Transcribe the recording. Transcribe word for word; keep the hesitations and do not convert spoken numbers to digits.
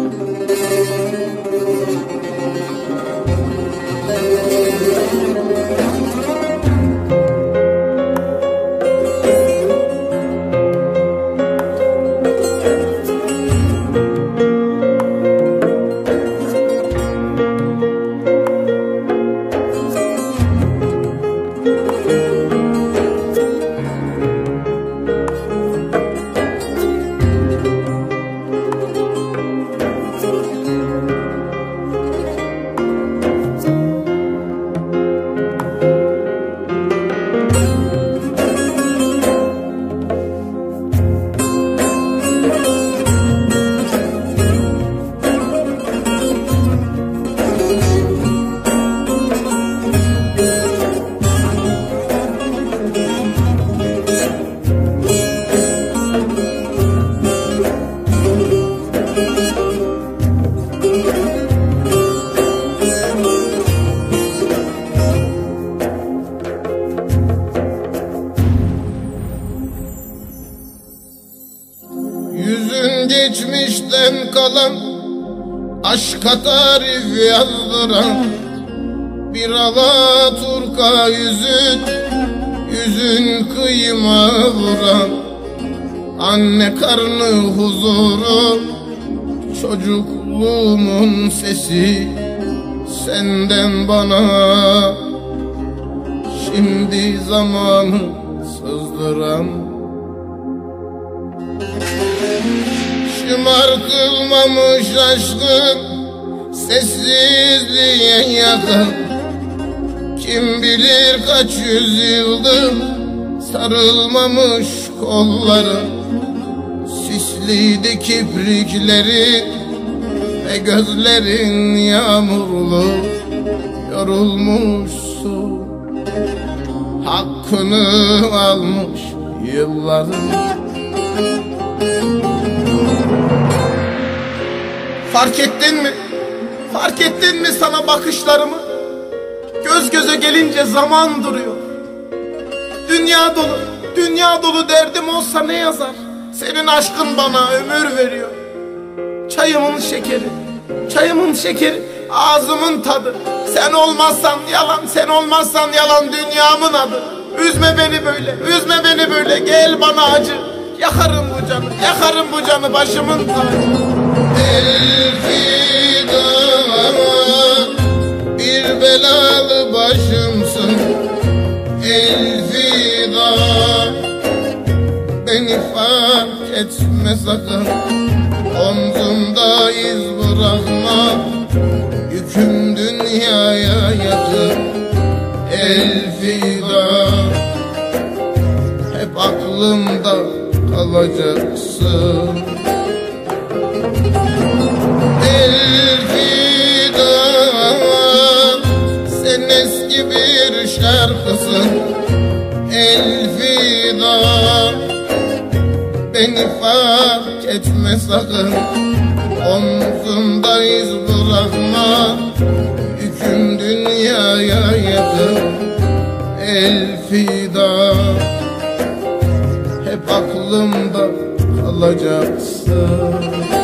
Yüzün geçmişten kalan, aşka tarif yazdıran bir Alaturka yüzün, yüzün kıyıma vuran. Anne karnı huzuru, çocukluğumun sesi senden bana. Şimdi zamanı sızdıran, şımartılmamış aşkın sessizliğe yakın. Kim bilir kaç yüzyıldır sarılmamış kolların, sisliydi kipriklerin ve gözlerin yağmurlu. Yorulmuşsun, hakkını almış yılların. Fark ettin mi? Fark ettin mi sana bakışlarımı? Göz göze gelince zaman duruyor. Dünya dolu, dünya dolu derdim olsa ne yazar? Senin aşkın bana ömür veriyor. Çayımın şekeri, çayımın şekeri, ağzımın tadı. Sen olmazsan yalan, sen olmazsan yalan dünyamın adı. Üzme beni böyle, üzme beni böyle, gel bana acı. Yakarım bu canı, yakarım bu canı, başımın tacı. Elfida, bir belalı başımsın. Elfida, beni fark etme sakın. Omzumda iz bırakma, yüküm dünyaya yakın. Elfida, hep aklımda kalacaksın. Elfida, sen eski bir şarkısın. Elfida, beni fark etme sakın. Omzumda iz bırakma, yüküm dünyaya yakın. Elfida, hep aklımda kalacaksın.